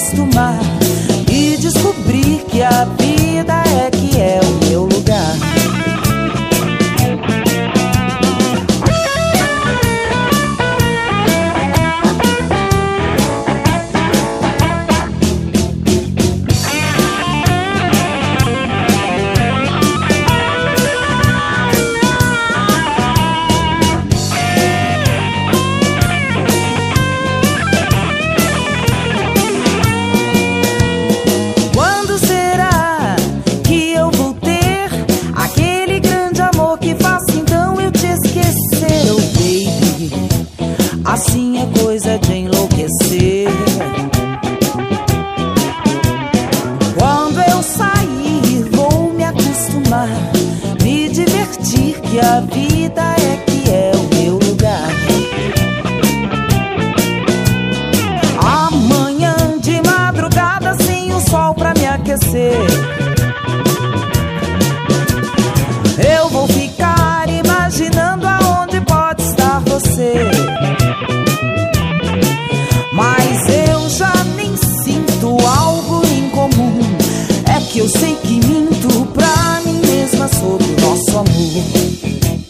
acostumar e descobrir que a vida é que é o meu lugar. Assim é coisa de enlouquecer. Quando eu sair, vou me acostumar, me divertir, que a vida é que é o meu lugar. Amanhã de madrugada, sem o sol pra me aquecer, eu vou ficar imaginando aonde pode estar você. Mas eu já nem sinto algo incomum. É que eu sei que minto pra mim mesma sobre o nosso amor.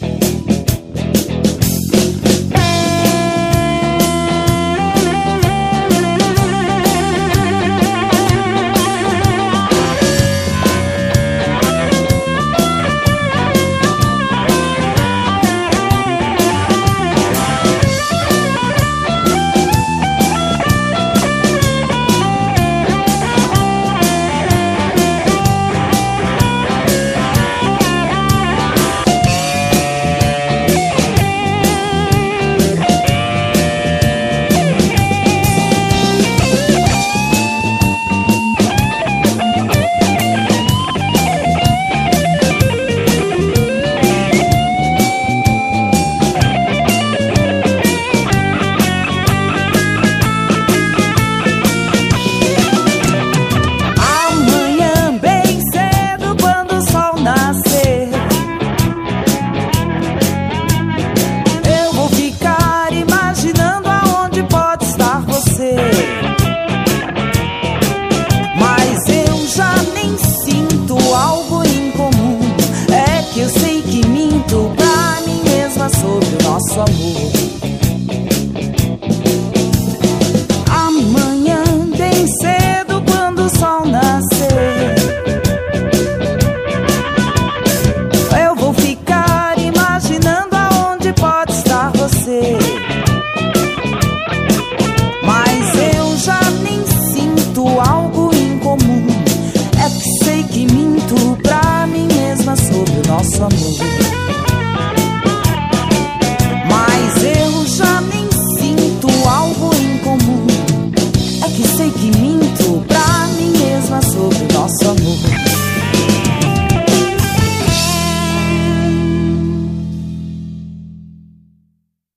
Mas eu já nem sinto algo incomum. É que eu sei que minto pra mim mesma sobre o nosso amor. Amanhã bem cedo, quando o sol nascer, eu vou ficar imaginando aonde pode estar você. Algo incomum, é que sei que minto pra mim mesma sobre o nosso amor. Mas eu já nem sinto algo incomum, é que sei que